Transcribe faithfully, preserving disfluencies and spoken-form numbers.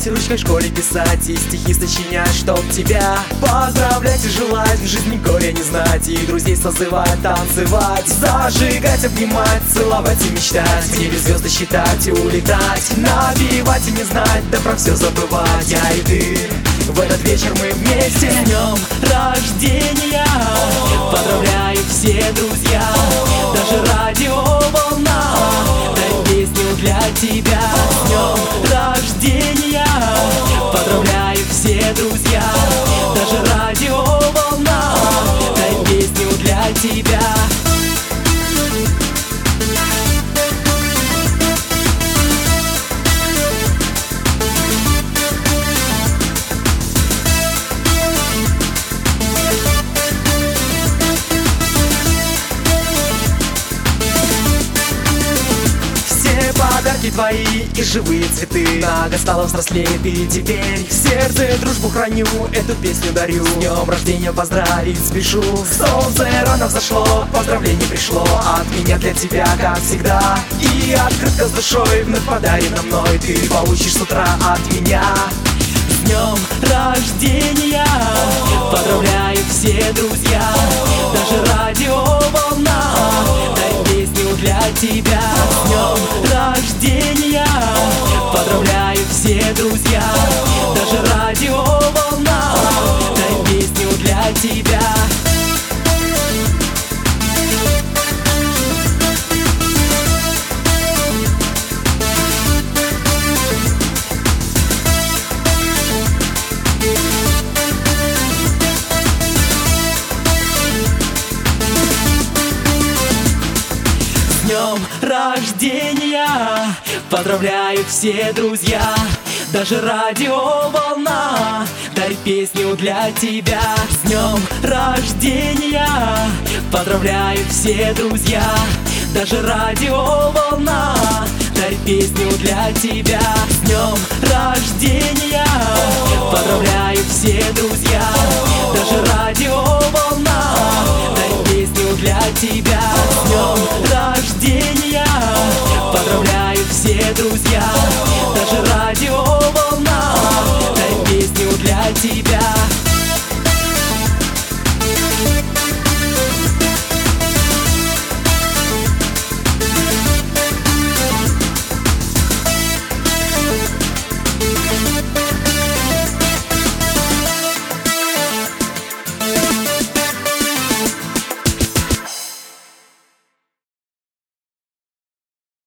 читать, ручкой в школе писать и стихи сочинять, чтоб тебя поздравлять и желать, в жизни горя не знать, и друзей созывать, танцевать, зажигать, обнимать, целовать и мечтать, в небе звезды считать и улетать, напевать и не знать, да про все забывать. Я и ты, в этот вечер мы вместе. С днем рождения поздравляют все друзья, даже радиоволна дай песню для тебя. С днем рождения поздравляют все друзья, даже радиоволна дай песню для тебя. Подарки твои и живые цветы, много стало взрослее ты теперь. В сердце дружбу храню, эту песню дарю. С днем рождения поздравить спешу. Солнце рано взошло, поздравление пришло от меня для тебя, как всегда. И открытка с душой вновь подарена мной ты получишь с утра от меня. С днем рождения поздравляют все друзья, даже радиоволна дай песню для тебя. С днем рождения поздравляют все друзья, даже радиоволна дай песню для тебя. С днем рождения поздравляют все друзья, даже радиоволна дарит песню для тебя. С днем рождения поздравляют все друзья, даже радиоволна дарит песню для тебя. С днем рождения поздравляют все друзья, даже радиоволна